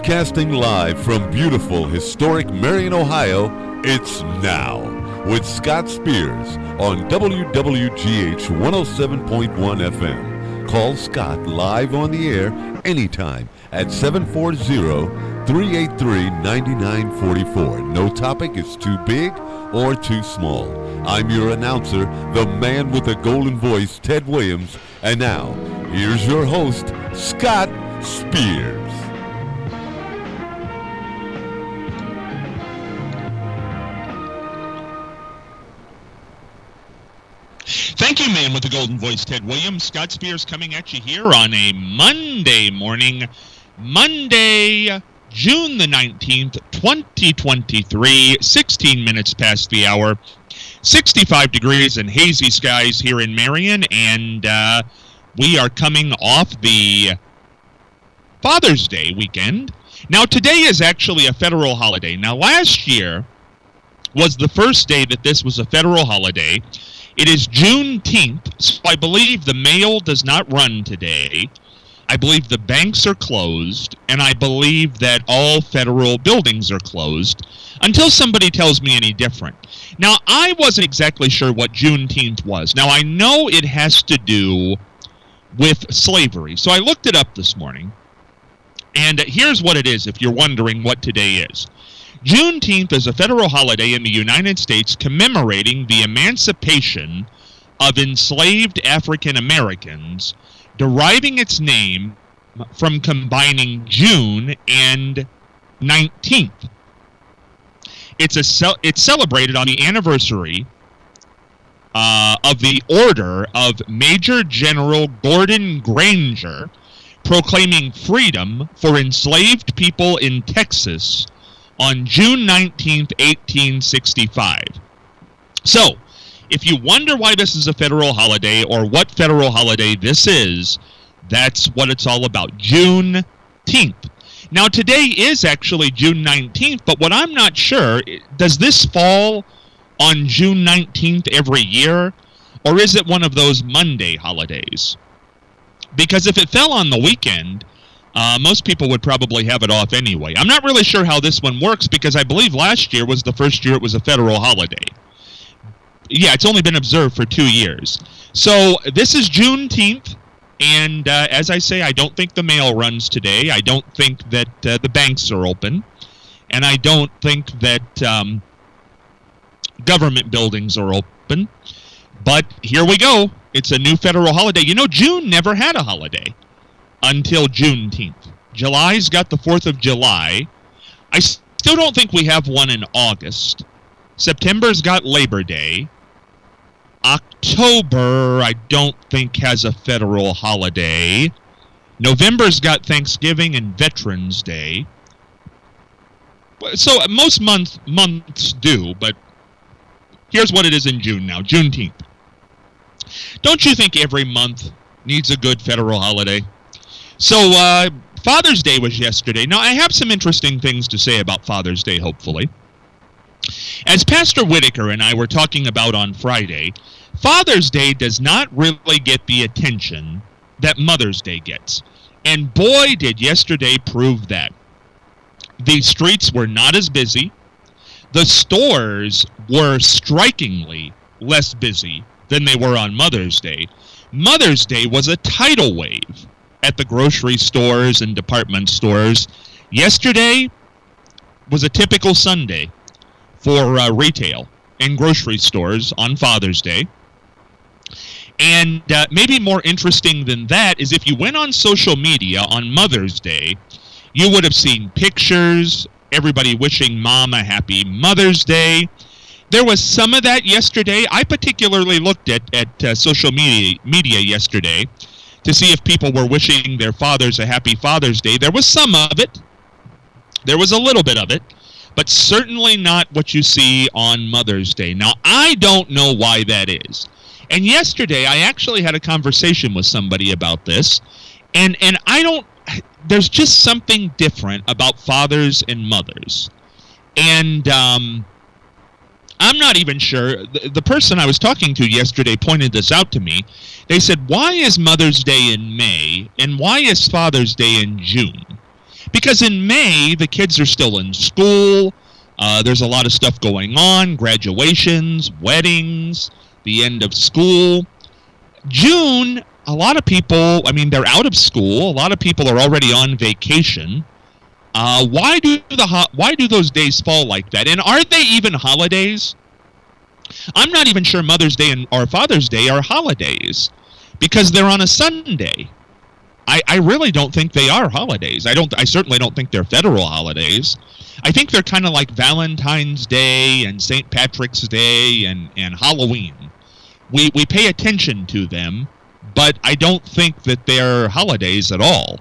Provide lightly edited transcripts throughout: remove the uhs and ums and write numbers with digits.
Broadcasting live from beautiful, historic Marion, Ohio, it's Now with Scott Spears on WWGH 107.1 FM. Call Scott live on the air anytime at 740-383-9944. No topic is too big or too small. I'm your announcer, the man with the golden voice, Ted Williams. And now, here's your host, Scott Spears. Thank you, man with the golden voice, Ted Williams. Scott Spears coming at you here on a Monday morning. Monday, June the 19th, 2023, 16 minutes past the hour, 65 degrees and hazy skies here in Marion, and we are coming off the Father's Day weekend. Now, today is actually a federal holiday. Now, last year was the first day that this was a federal holiday. It is Juneteenth, so I believe the mail does not run today. I believe the banks are closed, and I believe that all federal buildings are closed until somebody tells me any different. Now, I wasn't exactly sure what Juneteenth was. Now, I know it has to do with slavery, so I looked it up this morning, and here's what it is if you're wondering what today is. Juneteenth is a federal holiday in the United States commemorating the emancipation of enslaved African Americans, deriving its name from combining June and 19th. It's celebrated on the anniversary of the order of Major General Gordon Granger proclaiming freedom for enslaved people in Texas on June 19th, 1865. So, if you wonder why this is a federal holiday or what federal holiday this is, that's what it's all about, Juneteenth. Now, today is actually June 19th, but what I'm not sure, does this fall on June 19th every year, or is it one of those Monday holidays? Because if it fell on the weekend, most people would probably have it off anyway. I'm not really sure how this one works because I believe last year was the first year it was a federal holiday. Yeah, it's only been observed for 2 years. So this is Juneteenth, and as I say, I don't think the mail runs today. I don't think that the banks are open, and I don't think that government buildings are open. But here we go. It's a new federal holiday. You know, June never had a holiday until Juneteenth. July's got the 4th of July. I still don't think we have one in August. September's got Labor Day. October, I don't think has a federal holiday. November's got Thanksgiving and Veterans Day. So most months do, but here's what it is in June now, Juneteenth. Don't you think every month needs a good federal holiday? So, Father's Day was yesterday. Now, I have some interesting things to say about Father's Day, hopefully. As Pastor Whitaker and I were talking about on Friday, Father's Day does not really get the attention that Mother's Day gets. And boy, did yesterday prove that. The streets were not as busy. The stores were strikingly less busy than they were on Mother's Day. Mother's Day was a tidal wave at the grocery stores and department stores. Yesterday was a typical Sunday for retail and grocery stores on Father's Day. And maybe more interesting than that is if you went on social media on Mother's Day, you would have seen pictures, everybody wishing Mom a happy Mother's Day. There was some of that yesterday. I particularly looked at social media yesterday to see if people were wishing their fathers a happy Father's Day. There was some of it. There was a little bit of it, but certainly not what you see on Mother's Day. Now, I don't know why that is. And yesterday, I actually had a conversation with somebody about this, and there's just something different about fathers and mothers. And I'm not even sure. The person I was talking to yesterday pointed this out to me. They said, why is Mother's Day in May and why is Father's Day in June? Because in May, the kids are still in school. There's a lot of stuff going on, graduations, weddings, the end of school. June, a lot of people, they're out of school. A lot of people are already on vacation. Why do those days fall like that? And are they even holidays? I'm not even sure Mother's Day or Father's Day are holidays because they're on a Sunday. I really don't think they are holidays. I certainly don't think they're federal holidays. I think they're kind of like Valentine's Day and St. Patrick's Day and Halloween. We pay attention to them, but I don't think that they're holidays at all.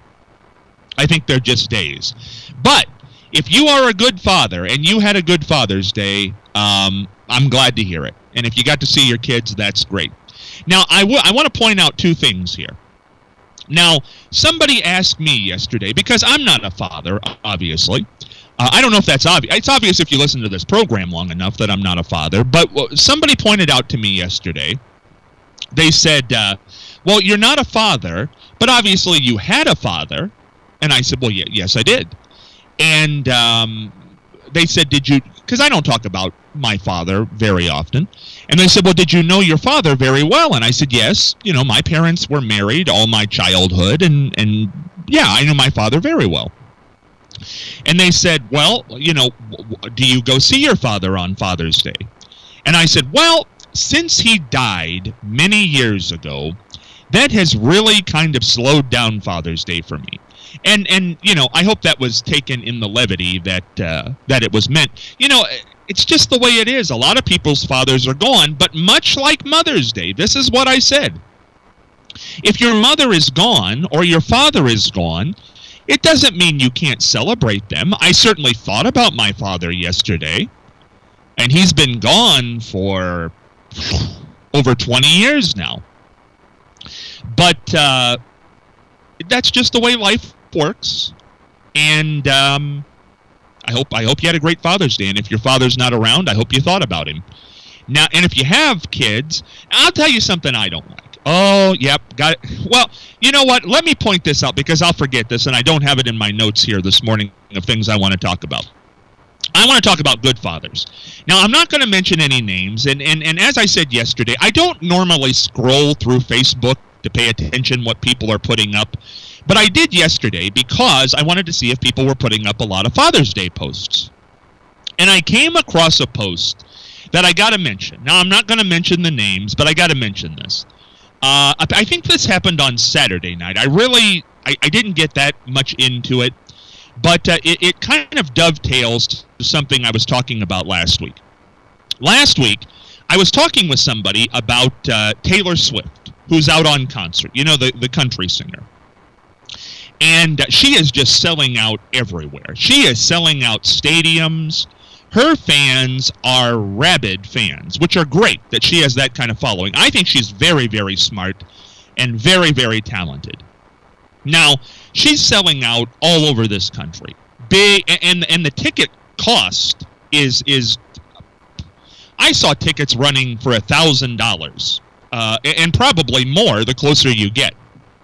I think they're just days. But if you are a good father and you had a good Father's Day, I'm glad to hear it. And if you got to see your kids, that's great. Now, I want to point out two things here. Now, somebody asked me yesterday, because I'm not a father, obviously. I don't know if that's obvious. It's obvious if you listen to this program long enough that I'm not a father. But somebody pointed out to me yesterday, they said, well, you're not a father, but obviously you had a father. And I said, well, yes, I did. And they said, did you, because I don't talk about my father very often. And they said, well, did you know your father very well? And I said, yes. My parents were married all my childhood. And yeah, I knew my father very well. And they said, well, do you go see your father on Father's Day? And I said, well, since he died many years ago, that has really kind of slowed down Father's Day for me. And I hope that was taken in the levity that it was meant. It's just the way it is. A lot of people's fathers are gone, but much like Mother's Day, this is what I said. If your mother is gone or your father is gone, it doesn't mean you can't celebrate them. I certainly thought about my father yesterday, and he's been gone for over 20 years now. But that's just the way life works. And I hope you had a great Father's Day. And if your father's not around, I hope you thought about him. Now, and if you have kids, I'll tell you something I don't like. Oh, yep, got it. Well, you know what? Let me point this out because I'll forget this, and I don't have it in my notes here this morning of things I want to talk about. I want to talk about good fathers. Now, I'm not going to mention any names, and as I said yesterday, I don't normally scroll through Facebook to pay attention what people are putting up, but I did yesterday because I wanted to see if people were putting up a lot of Father's Day posts. And I came across a post that I got to mention. Now, I'm not going to mention the names, but I got to mention this. I think this happened on Saturday night. I didn't get that much into it, but it kind of dovetails to something I was talking about last week. Last week, I was talking with somebody about Taylor Swift, who's out on concert, the country singer. And she is just selling out everywhere. She is selling out stadiums. Her fans are rabid fans, which are great that she has that kind of following. I think she's very, very smart and very, very talented. Now, she's selling out all over this country. Big, and the ticket cost is I saw tickets running for $1,000, and probably more the closer you get.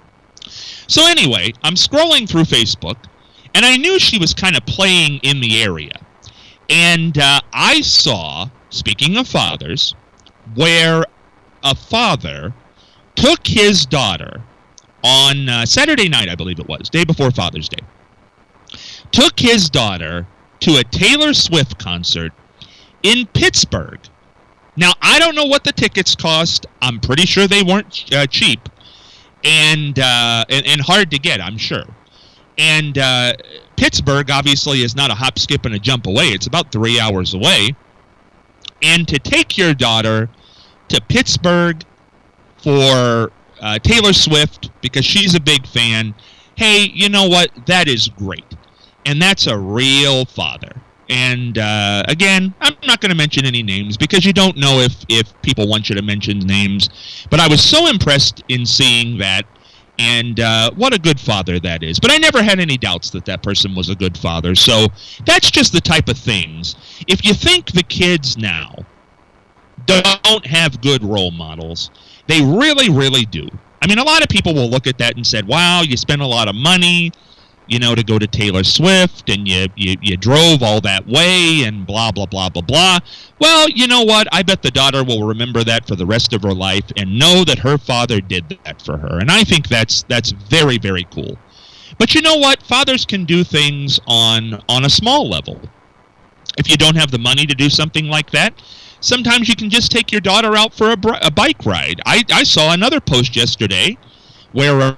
So anyway, I'm scrolling through Facebook, and I knew she was kind of playing in the area. And I saw, speaking of fathers, where a father took his daughter on Saturday night, I believe it was, day before Father's Day, took his daughter to a Taylor Swift concert in Pittsburgh. Now, I don't know what the tickets cost. I'm pretty sure they weren't cheap and hard to get, I'm sure. And Pittsburgh, obviously, is not a hop, skip, and a jump away. It's about 3 hours away. And to take your daughter to Pittsburgh for Taylor Swift, because she's a big fan, hey, you know what? That is great. And that's a real father. And, again, I'm not going to mention any names because you don't know if people want you to mention names. But I was so impressed in seeing that. And what a good father that is. But I never had any doubts that person was a good father. So that's just the type of things. If you think the kids now don't have good role models, they really, really do. I mean, a lot of people will look at that and say, wow, you spend a lot of money. to go to Taylor Swift, and you drove all that way, and blah, blah, blah, blah, blah. Well, you know what? I bet the daughter will remember that for the rest of her life and know that her father did that for her. And I think that's very, very cool. But you know what? Fathers can do things on a small level. If you don't have the money to do something like that, sometimes you can just take your daughter out for a bike ride. I saw another post yesterday where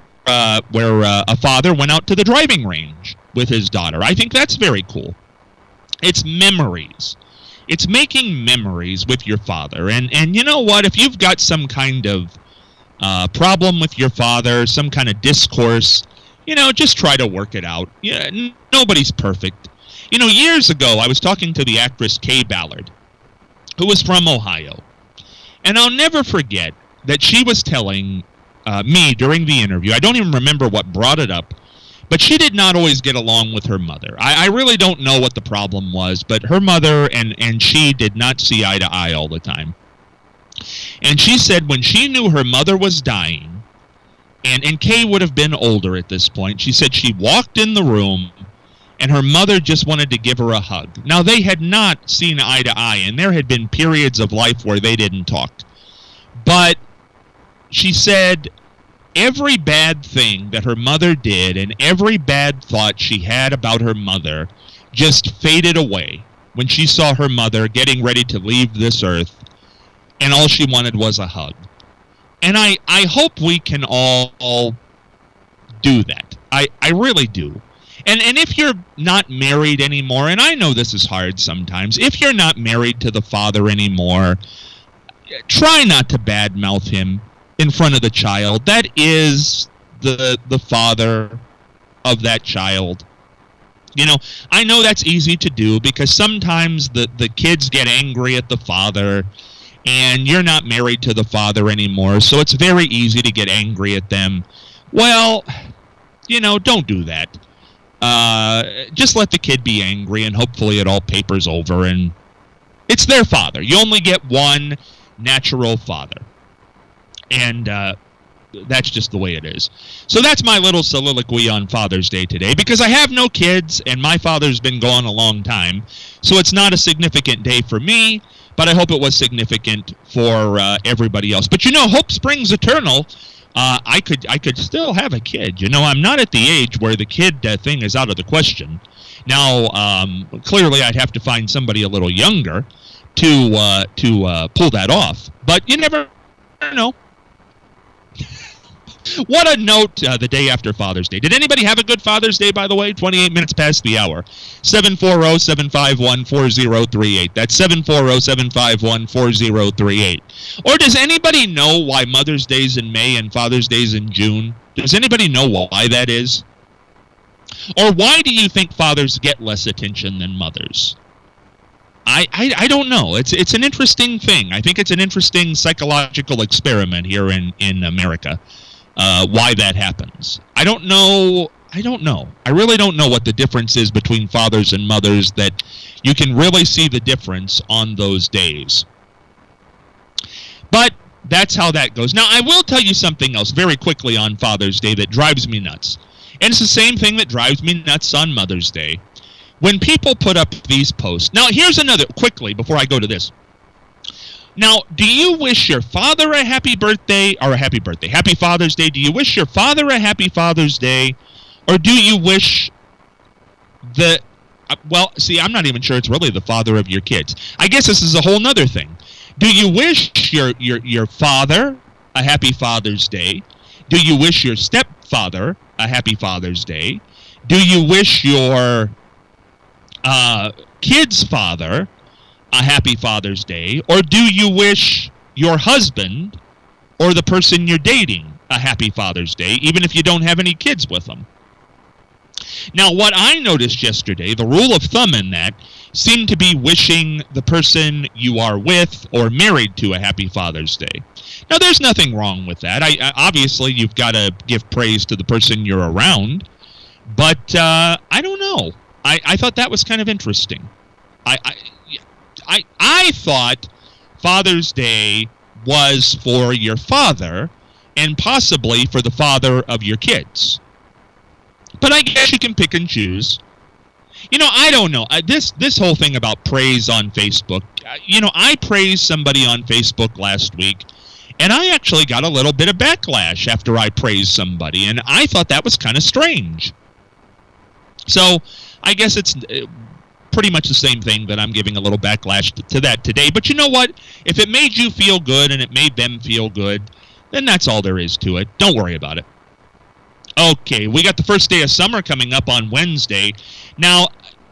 a father went out to the driving range with his daughter. I think that's very cool. It's memories. It's making memories with your father. And you know what? If you've got some kind of problem with your father, some kind of discourse, just try to work it out. Yeah, nobody's perfect. Years ago, I was talking to the actress Kay Ballard, who was from Ohio. And I'll never forget that she was telling me during the interview, I don't even remember what brought it up, but she did not always get along with her mother. I really don't know what the problem was, but her mother and she did not see eye to eye all the time. And she said when she knew her mother was dying, and Kay would have been older at this point, she said she walked in the room and her mother just wanted to give her a hug. Now, they had not seen eye to eye, and there had been periods of life where they didn't talk. But she said every bad thing that her mother did and every bad thought she had about her mother just faded away when she saw her mother getting ready to leave this earth, and all she wanted was a hug. And I hope we can all do that. I really do. And if you're not married anymore, and I know this is hard sometimes, if you're not married to the father anymore, try not to badmouth him in front of the child. That is the father of that child. I know that's easy to do because sometimes the kids get angry at the father, and you're not married to the father anymore, so it's very easy to get angry at them. Well, don't do that. Just let the kid be angry, and hopefully it all papers over, and it's their father. You only get one natural father, and that's just the way it is. So that's my little soliloquy on Father's Day today, because I have no kids, and my father's been gone a long time, so it's not a significant day for me, but I hope it was significant for everybody else. But hope springs eternal. I could still have a kid. I'm not at the age where the kid thing is out of the question. Now, clearly, I'd have to find somebody a little younger to pull that off. But you never know. What a note the day after Father's Day. Did anybody have a good Father's Day, by the way? 28 minutes past the hour. 740-751-4038. That's 740-751-4038. Or does anybody know why Mother's Day's in May and Father's Day's in June? Does anybody know why that is? Or why do you think fathers get less attention than mothers? I don't know. It's an interesting thing. I think it's an interesting psychological experiment here in America. Why that happens. I don't know. I really don't know what the difference is between fathers and mothers, that you can really see the difference on those days. But that's how that goes. Now, I will tell you something else very quickly on Father's Day that drives me nuts. And it's the same thing that drives me nuts on Mother's Day. When people put up these posts. Now, here's another, quickly, before I go to this. Now, do you wish your father a happy birthday, or a happy birthday, happy Father's Day? Do you wish your father a happy Father's Day, or do you wish well, see, I'm not even sure it's really the father of your kids. I guess this is a whole nother thing. Do you wish your father a happy Father's Day? Do you wish your stepfather a happy Father's Day? Do you wish your kid's father a happy Father's Day? Or do you wish your husband or the person you're dating a happy Father's Day, even if you don't have any kids with them? Now, what I noticed yesterday, the rule of thumb in that, seemed to be wishing the person you are with or married to a happy Father's Day. Now, there's nothing wrong with that. Obviously, you've got to give praise to the person you're around, but I don't know. I thought that was kind of interesting. I thought Father's Day was for your father and possibly for the father of your kids. But I guess you can pick and choose. You know, I don't know. This whole thing about praise on Facebook, I praised somebody on Facebook last week, and I actually got a little bit of backlash after I praised somebody, and I thought that was kind of strange. So I guess it's pretty much the same thing that I'm giving a little backlash to that today. But you know what? If it made you feel good and it made them feel good, then that's all there is to it. Don't worry about it. Okay, we got the first day of summer coming up on Wednesday. Now,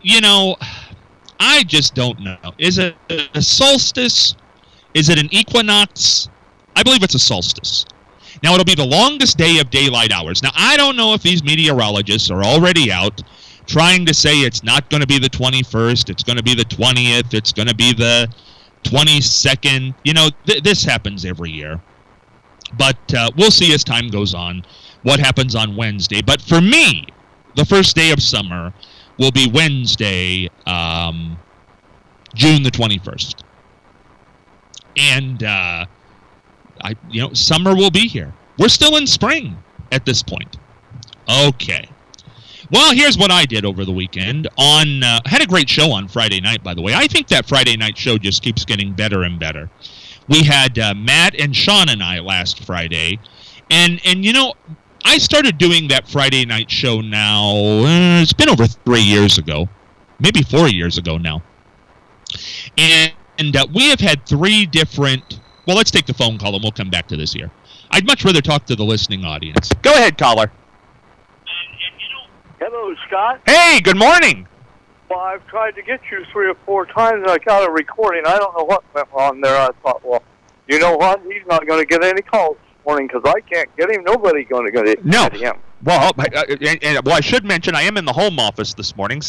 I just don't know. Is it a solstice? Is it an equinox? I believe it's a solstice. Now, it'll be the longest day of daylight hours. Now, I don't know if these meteorologists are already out trying to say it's not going to be the 21st, it's going to be the 20th, it's going to be the 22nd. This happens every year. But we'll see as time goes on what happens on Wednesday. But for me, the first day of summer will be Wednesday, June the 21st. And, summer will be here. We're still in spring at this point. Okay. Well, here's what I did over the weekend. Had a great show on Friday night, by the way. I think that Friday night show just keeps getting better and better. We had Matt and Sean and I last Friday. And I started doing that Friday night show now, it's been over 3 years ago, maybe 4 years ago now. And we have had 3 different, well, let's take the phone call and we'll come back to this here. I'd much rather talk to the listening audience. Go ahead, caller. Hello, Scott. Hey, good morning. Well, I've tried to get you 3 or 4 times, and I got a recording. I don't know what went on there. I thought, well, you know what? He's not going to get any calls this morning because I can't get him. Nobody's going to get him. Well, I should mention I am in the home office this morning,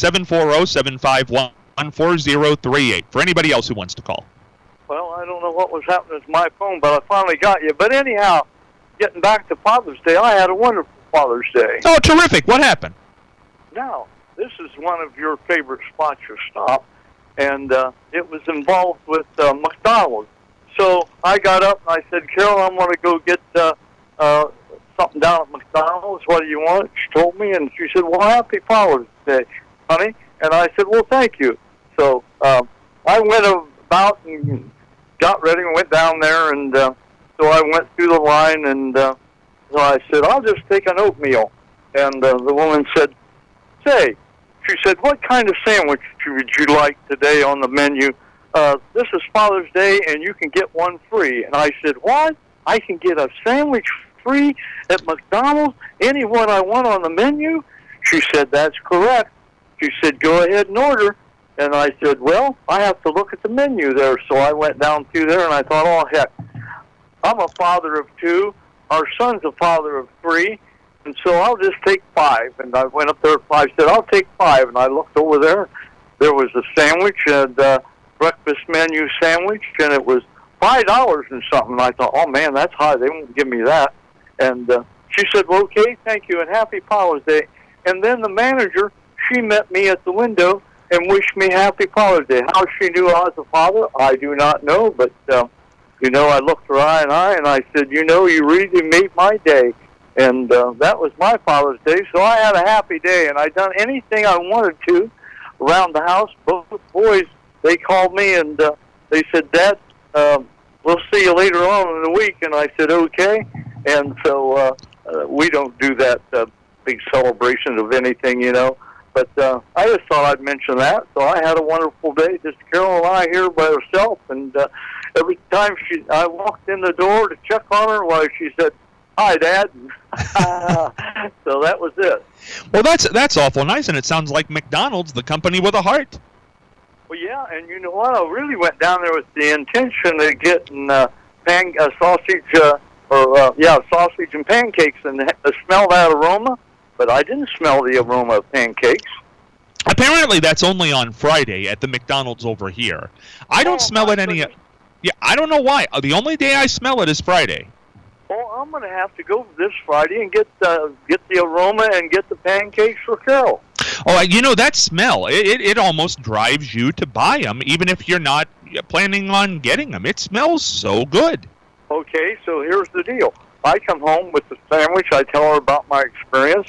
740-751-4038, for anybody else who wants to call. Well, I don't know what was happening to my phone, but I finally got you. But anyhow, getting back to Father's Day, I had a wonderful Father's Day. Oh, terrific. What happened? Now, this is one of your favorite spots you stop, and it was involved with McDonald's. So I got up and I said, Carol, I want to go get something down at McDonald's. What do you want? She told me, and she said, well, happy Father's Day, honey. And I said, well, thank you. So I went about and got ready and went down there, and so I went through the line, and so I said, I'll just take an oatmeal. And the woman said, say, she said, what kind of sandwich would you like today on the menu? This is Father's Day, and you can get one free. And I said, what? I can get a sandwich free at McDonald's? Any one I want on the menu? She said, that's correct. She said, go ahead and order. And I said, well, I have to look at the menu there. So I went down through there, and I thought, oh, heck, I'm a father of 2. Our son's a father of 3. And so I'll just take 5. And I went up there at 5, said, I'll take 5. And I looked over there. There was a sandwich, and breakfast menu sandwich, and it was $5 and something. And I thought, oh, man, that's high. They won't give me that. And she said, well, okay, thank you, and happy Father's Day. And then the manager, she met me at the window and wished me happy Father's Day. How she knew I was a father, I do not know. But, I looked her eye in eye, and I said, you really made my day. And that was my Father's Day, so I had a happy day, and I done anything I wanted to around the house. Both boys, they called me, and they said, Dad, we'll see you later on in the week. And I said, okay. And so we don't do that big celebration of anything, But I just thought I'd mention that. So I had a wonderful day, just Carol and I here by herself. And every time I walked in the door to check on her, she said, hi, Dad. So that was it. Well, that's awful nice, and it sounds like McDonald's, the company with a heart. Well, yeah, and you know what? I really went down there with the intention of getting sausage and pancakes and smell that aroma, but I didn't smell the aroma of pancakes. Apparently, that's only on Friday at the McDonald's over here. I don't smell it any. Yeah, I don't know why. The only day I smell it is Friday. Well, I'm going to have to go this Friday and get the aroma and get the pancakes for Carol. Oh, that smell, it almost drives you to buy them, even if you're not planning on getting them. It smells so good. Okay, so here's the deal. I come home with the sandwich. I tell her about my experience,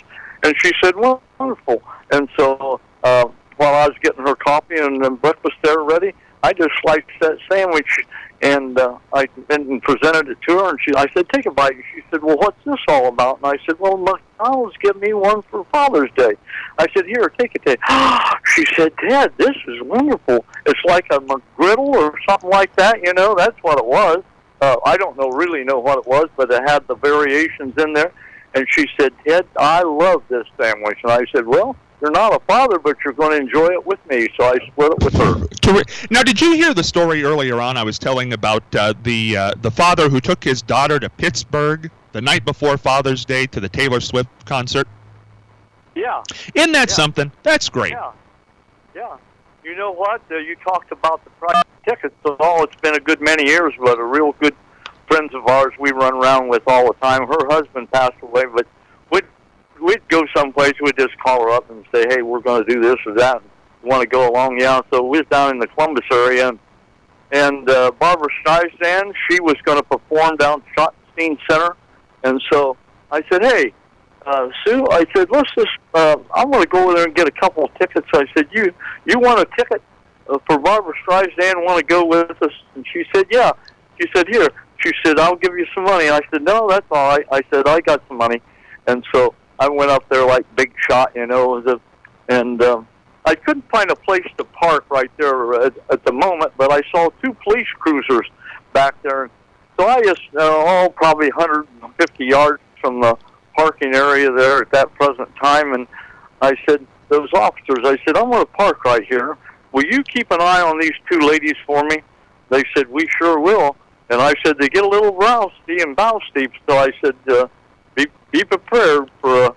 And she said, well, wonderful. And so while I was getting her coffee and breakfast there ready, I just sliced that sandwich, and I presented it to her, and I said, take a bite. And she said, well, what's this all about? And I said, well, McDonald's give me one for Father's Day. I said, here, take it, Dad. She said, Dad, this is wonderful. It's like a McGriddle or something like that, you know. That's what it was. I don't really know what it was, but it had the variations in there. And she said, Dad, I love this sandwich. And I said, well, you're not a father, but you're going to enjoy it with me. So I split it with her. Now, did you hear the story earlier on I was telling about the father who took his daughter to Pittsburgh the night before Father's Day to the Taylor Swift concert? Yeah. Isn't that something? That's great. Yeah. You know what? You talked about the price of tickets. It's been a good many years, but a real good friends of ours we run around with all the time. Her husband passed away, but we'd go someplace, we'd just call her up and say, hey, we're going to do this or that. Want to go along? Yeah. So we was down in the Columbus area, and Barbara Streisand, she was going to perform down at Schottenstein Center. And so I said, hey, Sue, I said, let's just, I'm going to go over there and get a couple of tickets. I said, you want a ticket for Barbara Streisand, want to go with us? And she said, yeah. She said, here. She said, I'll give you some money. I said, no, that's all right. I said, I got some money. And so I went up there like big shot, you know, and I couldn't find a place to park right there at the moment, but I saw two police cruisers back there. So I just, probably 150 yards from the parking area there at that present time, and I said, those officers, I said, I'm going to park right here. Will you keep an eye on these two ladies for me? They said, we sure will. And I said, they get a little rousty and bousty, so I said, be prepared for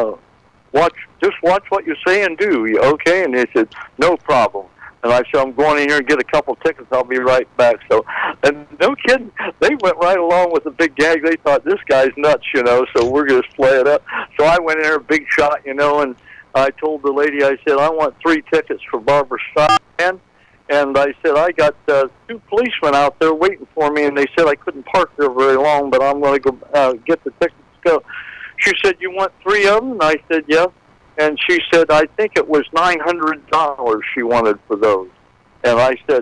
just watch what you say and do, okay? And they said, no problem. And I said, I'm going in here and get a couple tickets. I'll be right back. So, and no kidding, they went right along with the big gag. They thought, this guy's nuts, you know, so we're going to play it up. So I went in there, big shot, you know, and I told the lady, I said, I want 3 tickets for Barbara Streisand. And I said, I got 2 policemen out there waiting for me, and they said I couldn't park there very long, but I'm going to go get the tickets to go. She said, you want 3 of them? And I said, yeah. And she said, I think it was $900 she wanted for those. And I said,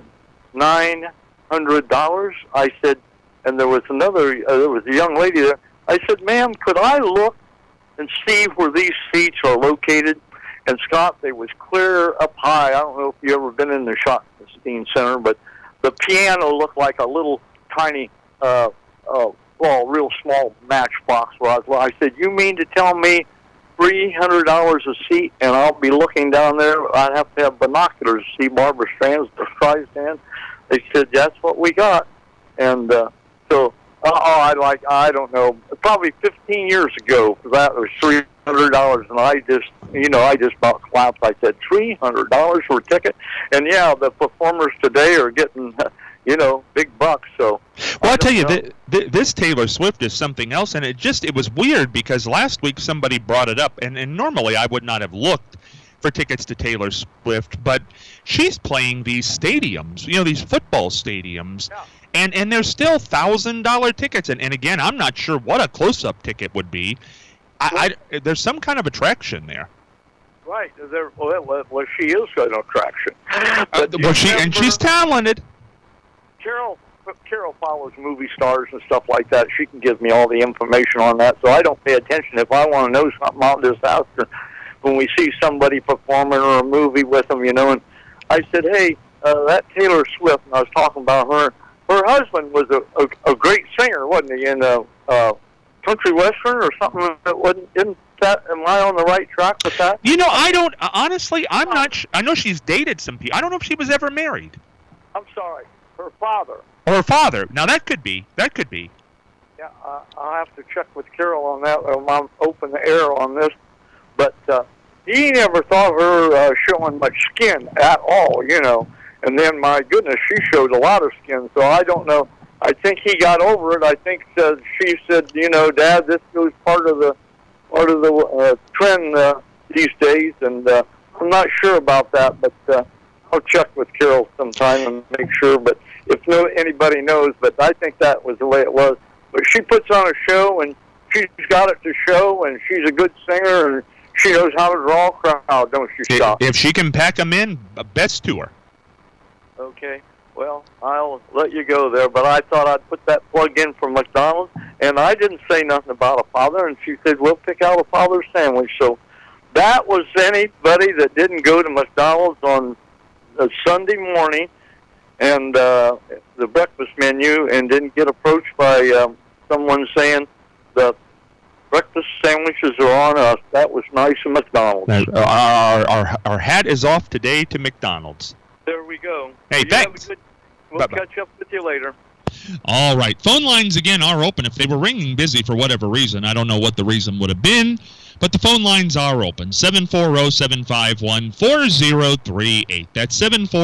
$900? I said, and there was a young lady there. I said, ma'am, could I look and see where these seats are located? And Scott, they was clear up high. I don't know if you ever been in the Schottenstein Center, but the piano looked like a little tiny, real small matchbox. I said, you mean to tell me $300 a seat, and I'll be looking down there? I'd have to have binoculars to see Barbara Streisand. They said, that's what we got. And so, I don't know, probably 15 years ago, that was $300, and I just about collapsed. I said, $300 for a ticket? And yeah, the performers today are getting, big bucks. So, well, I'll tell you, this Taylor Swift is something else, and it was weird because last week somebody brought it up, and normally I would not have looked for tickets to Taylor Swift, but she's playing these stadiums, these football stadiums, and they're still $1,000 tickets, and again, I'm not sure what a close-up ticket would be. There's some kind of attraction there. Right. Well, she is an attraction. She's talented. Carol follows movie stars and stuff like that. She can give me all the information on that, so I don't pay attention. If I want to know something, I'll just ask her when we see somebody performing or a movie with them, And I said, hey, that Taylor Swift, and I was talking about her. Her husband was a great singer, wasn't he? In country western or something. Isn't that? Am I on the right track with that? I don't. Honestly, I'm not. I know she's dated some people. I don't know if she was ever married. I'm sorry. Her father. Her father. Now that could be. Yeah, I'll have to check with Carol on that. I'm open the air on this, but he never thought her showing much skin at all, And then, my goodness, she showed a lot of skin. So I don't know. I think he got over it. I think she said, Dad, this was part of the trend these days, and I'm not sure about that, but I'll check with Carol sometime and make sure. But if anybody knows, but I think that was the way it was. But she puts on a show, and she's got it to show, and she's a good singer, and She knows how to draw a crowd, don't she, Scott? If she can pack them in, best to her. Okay. Well, I'll let you go there, but I thought I'd put that plug in for McDonald's, and I didn't say nothing about a father, and she said, we'll pick out a father's sandwich. So that was anybody that didn't go to McDonald's on a Sunday morning and the breakfast menu and didn't get approached by someone saying the breakfast sandwiches are on us. That was nice of McDonald's. Our hat is off today to McDonald's. There we go. Hey, thanks. We'll catch up with you later. All right. Phone lines, again, are open. If they were ringing busy for whatever reason, I don't know what the reason would have been, but the phone lines are open. 740-751-4038. That's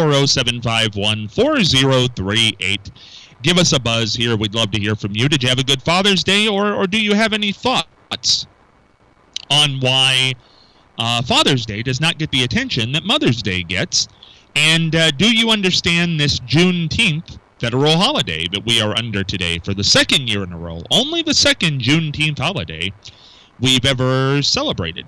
740-751-4038. Give us a buzz here. We'd love to hear from you. Did you have a good Father's Day, or do you have any thoughts on why Father's Day does not get the attention that Mother's Day gets? And do you understand this Juneteenth federal holiday that we are under today for the second year in a row? Only the second Juneteenth holiday we've ever celebrated.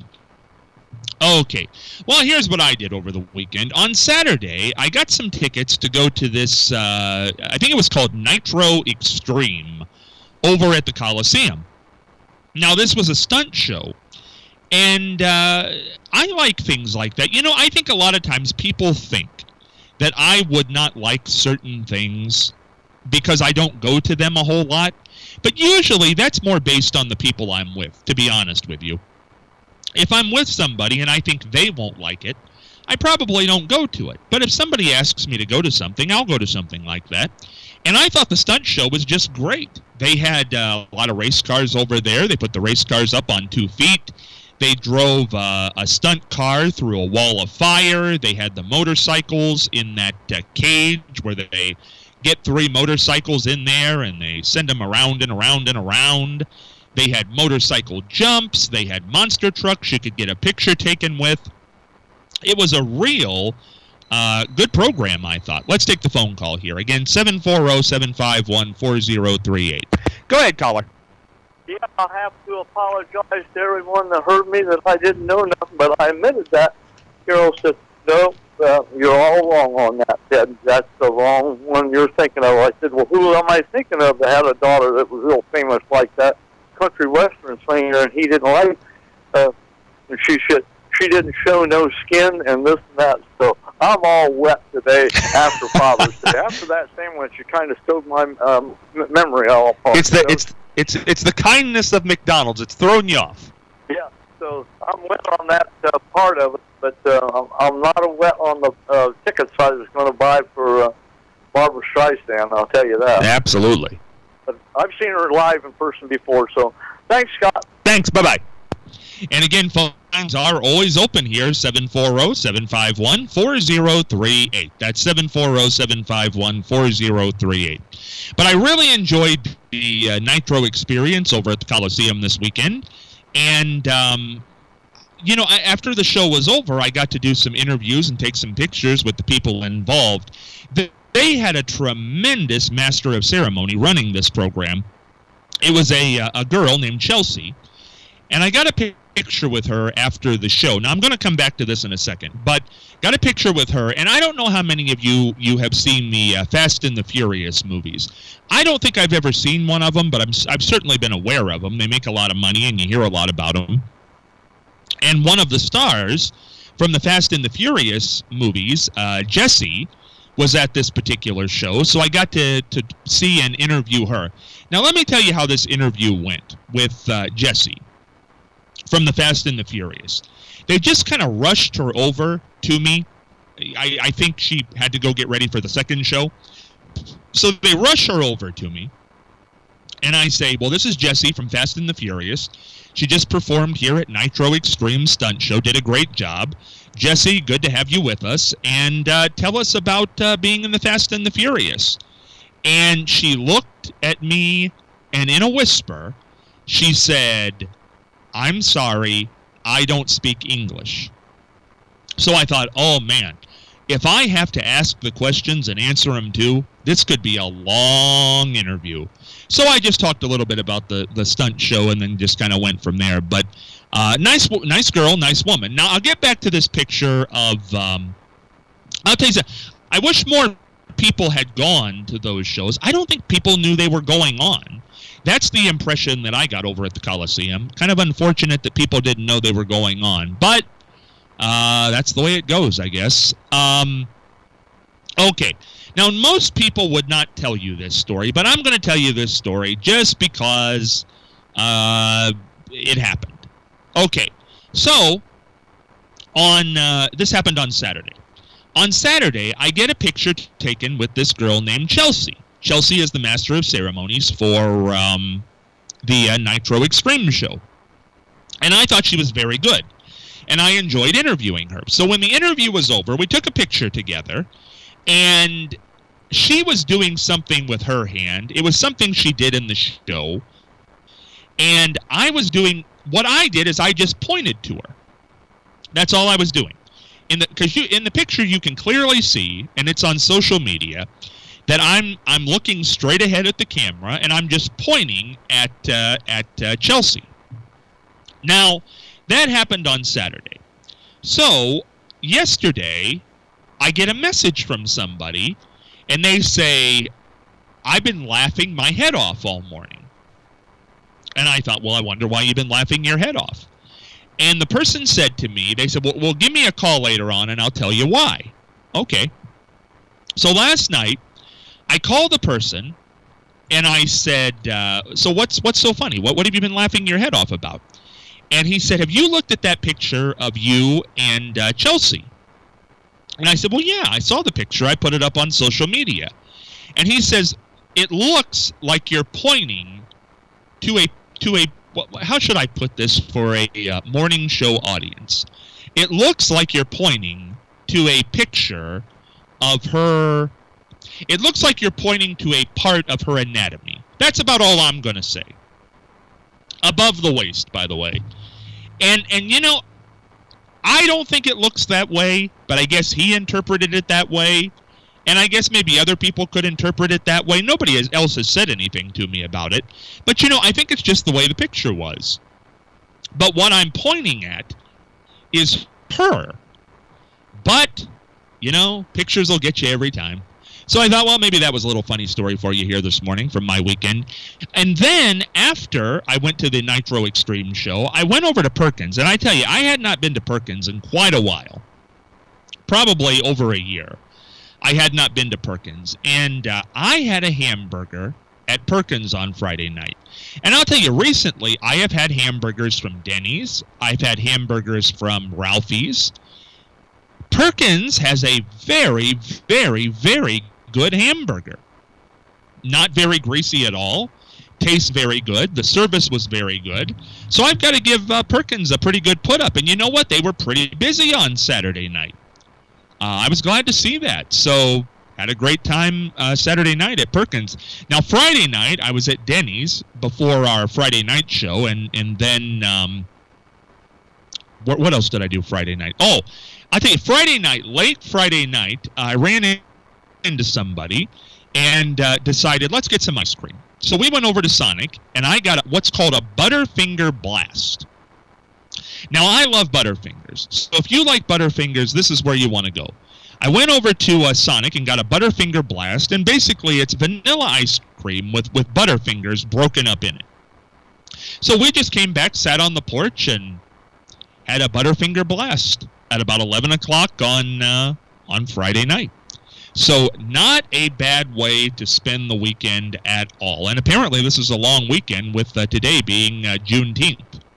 Okay, well, here's what I did over the weekend. On Saturday, I got some tickets to go to this, I think it was called Nitro Extreme, over at the Coliseum. Now, this was a stunt show. And I like things like that. You know, I think a lot of times people think that I would not like certain things because I don't go to them a whole lot. But usually that's more based on the people I'm with, to be honest with you. If I'm with somebody and I think they won't like it, I probably don't go to it. But if somebody asks me to go to something, I'll go to something like that. And I thought the stunt show was just great. They had a lot of race cars over there. They put the race cars up on 2 feet. They drove a stunt car through a wall of fire. They had the motorcycles in that cage where they get 3 motorcycles in there and they send them around and around and around. They had motorcycle jumps. They had monster trucks you could get a picture taken with. It was a real good program, I thought. Let's take the phone call here. Again, 740-751-4038. Go ahead, caller. Yeah, I have to apologize to everyone that heard me that I didn't know nothing, but I admitted that. Carol said, no, you're all wrong on that, Ted. That's the wrong one you're thinking of. I said, well, who am I thinking of that had a daughter that was real famous like that? Country western singer, and he didn't like she didn't show no skin and this and that. So I'm all wet today after Father's Day. After that sandwich, you kind of stole my memory all apart. It's the kindness of McDonald's. It's thrown you off. Yeah, so I'm wet on that part of it, but I'm not wet on the tickets I was going to buy for Barbra Streisand, I'll tell you that. Absolutely. But I've seen her live in person before, so thanks, Scott. Thanks, bye-bye. And again, phone lines are always open here, 740-751-4038. That's 740-751-4038. But I really enjoyed the Nitro experience over at the Coliseum this weekend. And, you know, after the show was over, I got to do some interviews and take some pictures with the people involved. They had a tremendous master of ceremony running this program. It was a girl named Chelsea. And I got a picture with her after the show. Now, I'm going to come back to this in a second, but got a picture with her, and I don't know how many of you have seen the Fast and the Furious movies. I don't think I've ever seen one of them, but I've certainly been aware of them. They make a lot of money, and you hear a lot about them. And one of the stars from the Fast and the Furious movies, Jessie, was at this particular show, so I got to see and interview her. Now, let me tell you how this interview went with Jessie from the Fast and the Furious. They just kind of rushed her over to me. I think she had to go get ready for the second show. So they rush her over to me, and I say, well, this is Jessie from Fast and the Furious. She just performed here at Nitro Extreme Stunt Show, did a great job. Jessie, good to have you with us, and tell us about being in the Fast and the Furious. And she looked at me, and in a whisper, she said, I'm sorry, I don't speak English. So I thought, oh man, if I have to ask the questions and answer them too, This could be a long interview. So I just talked a little bit about the stunt show and then just kind of went from there. But nice girl, nice woman. Now, I'll get back to this picture of... I'll tell you something. I wish more people had gone to those shows. I don't think people knew they were going on. That's the impression that I got over at the Coliseum. Kind of unfortunate that people didn't know they were going on. But that's the way it goes, I guess. Okay. Now, most people would not tell you this story, but I'm going to tell you this story just because it happened. Okay. So, this happened on Saturday. On Saturday, I get a picture taken with this girl named Chelsea. Chelsea is the master of ceremonies for the Nitro Extreme show. And I thought she was very good. And I enjoyed interviewing her. So when the interview was over, we took a picture together. And she was doing something with her hand. It was something she did in the show. And I was doing... What I did is I just pointed to her. That's all I was doing. Because in the picture you can clearly see, and it's on social media, that I'm looking straight ahead at the camera, and I'm just pointing at Chelsea. Now, that happened on Saturday. So, yesterday, I get a message from somebody, and they say, I've been laughing my head off all morning. And I thought, well, I wonder why you've been laughing your head off. And the person said to me, they said, well, give me a call later on, and I'll tell you why. Okay. So last night, I called the person, and I said, so what's so funny? What have you been laughing your head off about? And he said, have you looked at that picture of you and Chelsea? And I said, well, yeah, I saw the picture. I put it up on social media. And he says, it looks like you're pointing to a how should I put this for a morning show audience? It looks like you're pointing to a picture of her. It looks like you're pointing to a part of her anatomy. That's about all I'm going to say. Above the waist, by the way. And you know, I don't think it looks that way, but I guess he interpreted it that way. And I guess maybe other people could interpret it that way. Nobody else has said anything to me about it. But, you know, I think it's just the way the picture was. But what I'm pointing at is her. But, you know, pictures will get you every time. So I thought, well, maybe that was a little funny story for you here this morning from my weekend. And then after I went to the Nitro Extreme show, I went over to Perkins. And I tell you, I had not been to Perkins in quite a while. Probably over a year. I had not been to Perkins, and I had a hamburger at Perkins on Friday night. And I'll tell you, recently, I have had hamburgers from Denny's. I've had hamburgers from Ralphie's. Perkins has a very, very, very good hamburger. Not very greasy at all. Tastes very good. The service was very good. So I've got to give Perkins a pretty good put-up. And you know what? They were pretty busy on Saturday night. I was glad to see that. So, had a great time Saturday night at Perkins. Now, Friday night, I was at Denny's before our Friday night show, and then, what else did I do Friday night? Oh, I'll tell you, Friday night, late Friday night, I ran into somebody and decided, let's get some ice cream. So we went over to Sonic, and I got what's called a Butterfinger Blast. Now, I love Butterfingers, so if you like Butterfingers, this is where you want to go. I went over to Sonic and got a Butterfinger Blast, and basically it's vanilla ice cream with Butterfingers broken up in it. So we just came back, sat on the porch, and had a Butterfinger Blast at about 11 o'clock on Friday night. So not a bad way to spend the weekend at all. And apparently this is a long weekend with today being Juneteenth.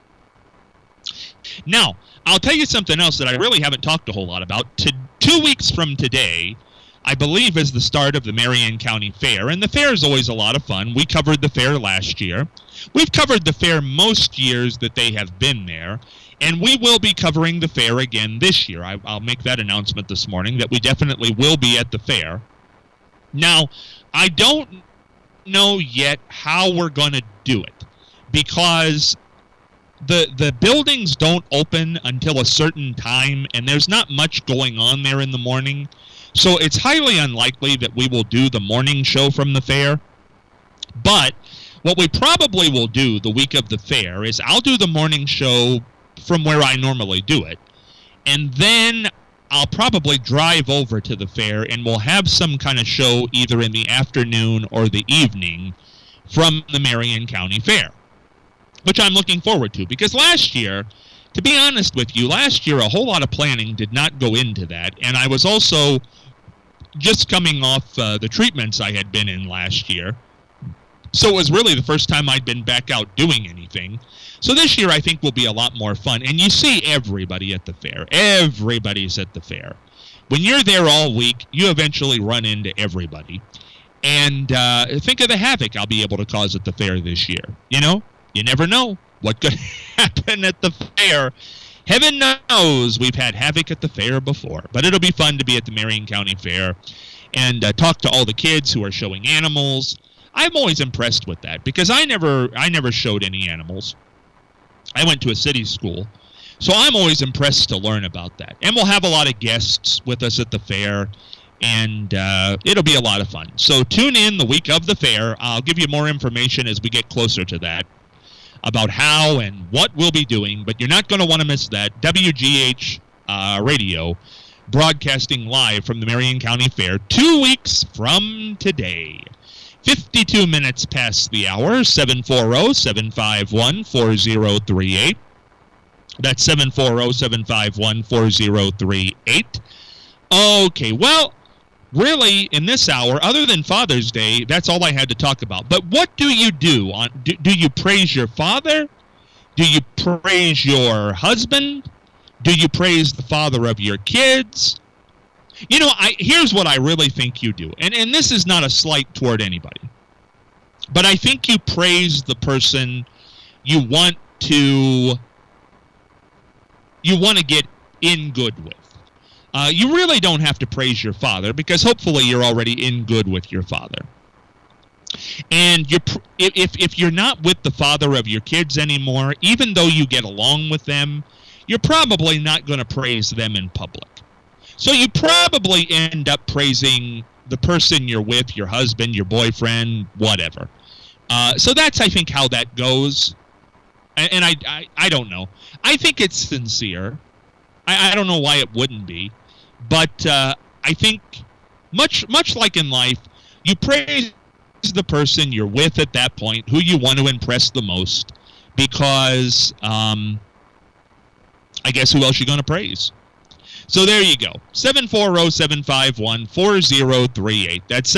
Now, I'll tell you something else that I really haven't talked a whole lot about. 2 weeks from today, I believe, is the start of the Marion County Fair. And the fair is always a lot of fun. We covered the fair last year. We've covered the fair most years that they have been there. And we will be covering the fair again this year. I'll make that announcement this morning that we definitely will be at the fair. Now, I don't know yet how we're going to do it. Because the buildings don't open until a certain time, and there's not much going on there in the morning. So it's highly unlikely that we will do the morning show from the fair. But what we probably will do the week of the fair is I'll do the morning show from where I normally do it. And then I'll probably drive over to the fair and we'll have some kind of show either in the afternoon or the evening from the Marion County Fair, which I'm looking forward to. Because last year, to be honest with you, last year a whole lot of planning did not go into that. And I was also just coming off the treatments I had been in last year. So it was really the first time I'd been back out doing anything. So this year I think will be a lot more fun. And you see everybody at the fair. Everybody's at the fair. When you're there all week, you eventually run into everybody. And think of the havoc I'll be able to cause at the fair this year. You know, you never know what could happen at the fair. Heaven knows we've had havoc at the fair before. But it'll be fun to be at the Marion County Fair and talk to all the kids who are showing animals. I'm always impressed with that because I never showed any animals. I went to a city school, so I'm always impressed to learn about that. And we'll have a lot of guests with us at the fair, and it'll be a lot of fun. So tune in the week of the fair. I'll give you more information as we get closer to that about how and what we'll be doing, but you're not going to want to miss that. WGH Radio broadcasting live from the Marion County Fair 2 weeks from today. 52 minutes past the hour, 740-751-4038. That's 740-751-4038. Okay, well, really, in this hour, other than Father's Day, that's all I had to talk about. But what do you do? Do you praise your father? Do you praise your husband? Do you praise the father of your kids? You know, here's what I really think you do. And this is not a slight toward anybody. But I think you praise the person you want to get in good with. You really don't have to praise your father because hopefully you're already in good with your father. And if you're not with the father of your kids anymore, even though you get along with them, you're probably not going to praise them in public. So you probably end up praising the person you're with, your husband, your boyfriend, whatever. So that's, I think, how that goes. And I don't know. I think it's sincere. I don't know why it wouldn't be. But I think, much like in life, you praise the person you're with at that point, who you want to impress the most, because I guess who else you're going to praise. So there you go. 740-751-4038. That's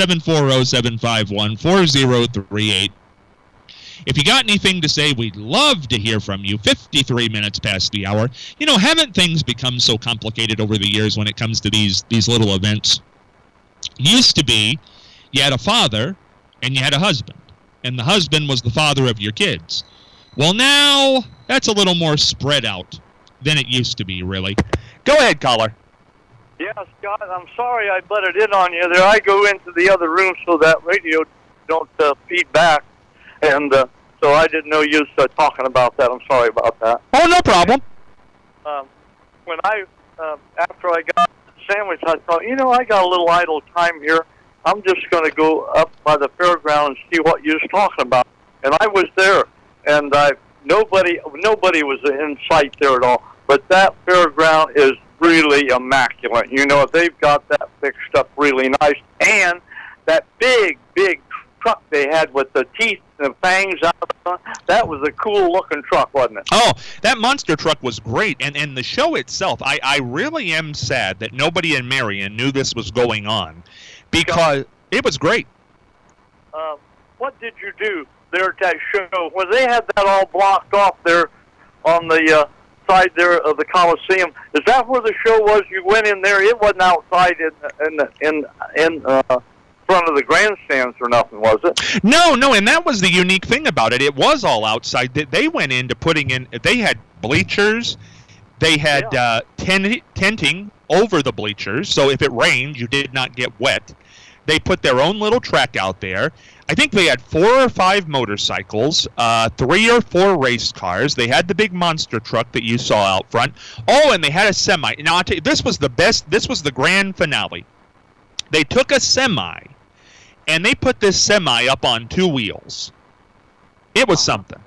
740-751-4038. If you got anything to say, we'd love to hear from you. 53 minutes past the hour. You know, haven't things become so complicated over the years when it comes to these little events? Used to be, you had a father and you had a husband. And the husband was the father of your kids. Well, now, that's a little more spread out than it used to be, really. Go ahead, caller. Yeah, Scott, I'm sorry I butted in on you there. I go into the other room so that radio don't feed back. And so I didn't know you was talking about that. I'm sorry about that. Oh, no problem. When after I got the sandwich, I thought, you know, I got a little idle time here. I'm just going to go up by the fairground and see what you was talking about. And I was there, and nobody was in sight there at all. But that fairground is really immaculate. You know, they've got that fixed up really nice. And that big truck they had with the teeth and the fangs out of it, that was a cool-looking truck, wasn't it? Oh, that monster truck was great. And the show itself, I really am sad that nobody in Marion knew this was going on, because it was great. What did you do there at that show? When they had that all blocked off there on the side there of the Coliseum, is that where the show was? You went in there. It wasn't outside in front of the grandstands or nothing, was it? No, and that was the unique thing about it. It was all outside. They went into putting in. They had bleachers. They had tenting over the bleachers, so if it rained, you did not get wet. They put their own little track out there. I think they had 4 or 5 motorcycles, 3 or 4 race cars. They had the big monster truck that you saw out front. Oh, and they had a semi. Now, I'll tell you, this was the best. This was the grand finale. They took a semi, and they put this semi up on 2 wheels. It was something.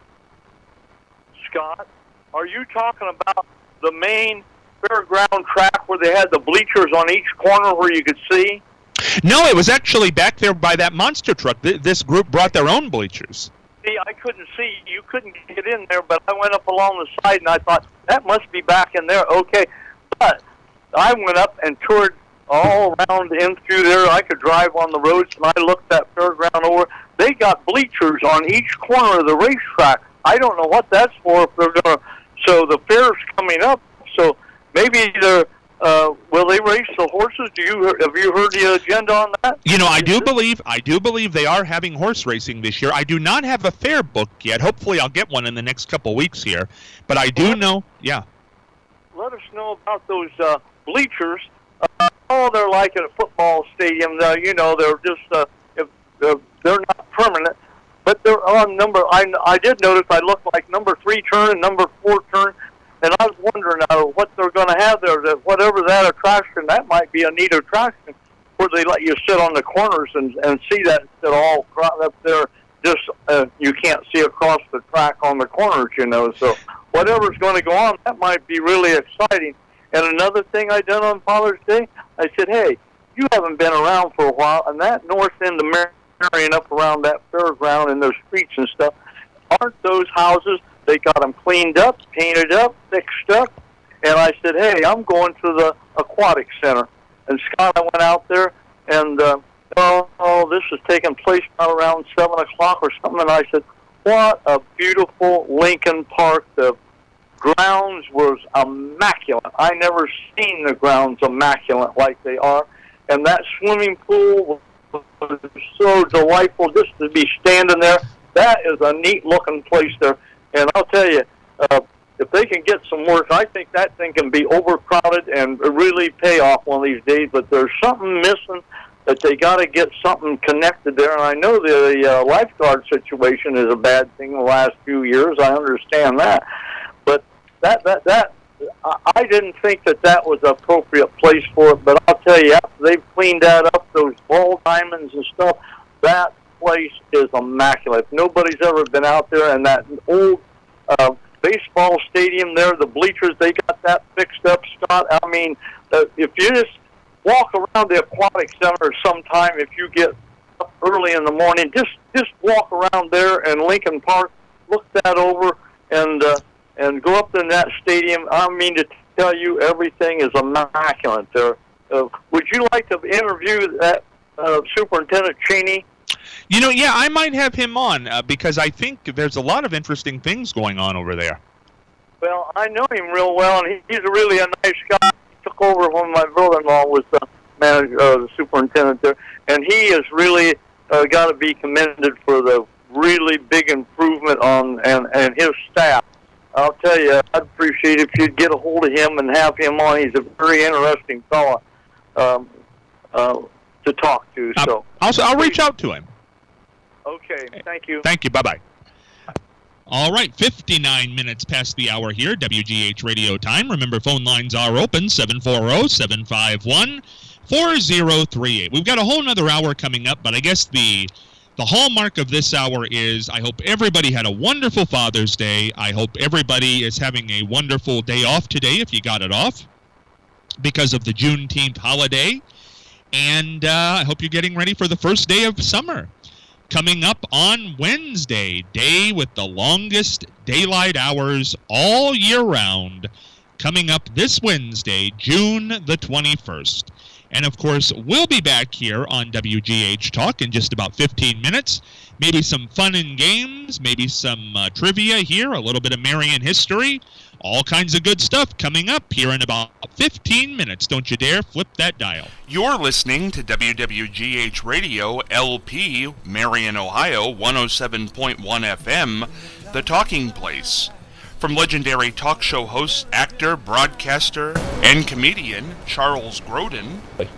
Scott, are you talking about the main fairground track where they had the bleachers on each corner where you could see? No, it was actually back there by that monster truck. This group brought their own bleachers. See, I couldn't see. You couldn't get in there, but I went up along the side, and I thought, that must be back in there. Okay. But I went up and toured all around in through there. I could drive on the roads, and I looked that fairground over. They got bleachers on each corner of the racetrack. I don't know what that's for. If they're gonna, so the fair's coming up. So maybe they're. Will they race the horses? Have you heard the agenda on that? You know, I do believe they are having horse racing this year. I do not have a fair book yet. Hopefully, I'll get one in the next couple weeks here. But I do know, yeah. Let us know about those bleachers. They're like at a football stadium. You know, they're just they're not permanent, but they're on number. I did notice I looked like number 3 turn and number 4 turn. And I was wondering what they're going to have there. That whatever that attraction, that might be a neat attraction, where they let you sit on the corners and see that all up there. Just you can't see across the track on the corners, you know. So whatever's going to go on, that might be really exciting. And another thing I done on Father's Day, I said, hey, you haven't been around for a while, and that north end of Marion up around that fairground and those streets and stuff, aren't those houses? They got them cleaned up, painted up, fixed up. And I said, hey, I'm going to the aquatic center. And Scott, I went out there, and, this is taking place around 7 o'clock or something. And I said, what a beautiful Lincoln Park. The grounds was immaculate. I never seen the grounds immaculate like they are. And that swimming pool was so delightful just to be standing there. That is a neat-looking place there. And I'll tell you, if they can get some work, I think that thing can be overcrowded and really pay off one of these days. But there's something missing that they got to get something connected there. And I know the lifeguard situation is a bad thing the last few years. I understand that. But that I didn't think that was an appropriate place for it. But I'll tell you, after they've cleaned that up, those ball diamonds and stuff, that place is immaculate. Nobody's ever been out there, and that old baseball stadium there, the bleachers, they got that fixed up, Scott. I mean, if you just walk around the aquatic center sometime, if you get up early in the morning, just walk around there in Lincoln Park, look that over, and go up in that stadium. I mean to tell you, everything is immaculate there. Would you like to interview that Superintendent Cheney? You know, yeah, I might have him on because I think there's a lot of interesting things going on over there. Well, I know him real well, and he's really a nice guy. He took over when my brother-in-law was the manager, the superintendent there, and he has really got to be commended for the really big improvement on and his staff. I'll tell you, I'd appreciate if you'd get a hold of him and have him on. He's a very interesting fellow to talk to. So I'll reach out to him. Okay, thank you. Thank you. Bye-bye. All right, 59 minutes past the hour here, WGH Radio Time. Remember, phone lines are open, 740-751-4038. We've got a whole nother hour coming up, but I guess the hallmark of this hour is I hope everybody had a wonderful Father's Day. I hope everybody is having a wonderful day off today if you got it off because of the Juneteenth holiday. And I hope you're getting ready for the first day of summer. Coming up on Wednesday, day with the longest daylight hours all year round. Coming up this Wednesday, June the 21st. And, of course, we'll be back here on WGH Talk in just about 15 minutes. Maybe some fun and games, maybe some trivia here, a little bit of Marion history. All kinds of good stuff coming up here in about 15 minutes. Don't you dare flip that dial. You're listening to WWGH Radio, LP, Marion, Ohio, 107.1 FM, The Talking Place. From legendary talk show host, actor, broadcaster, and comedian Charles Grodin.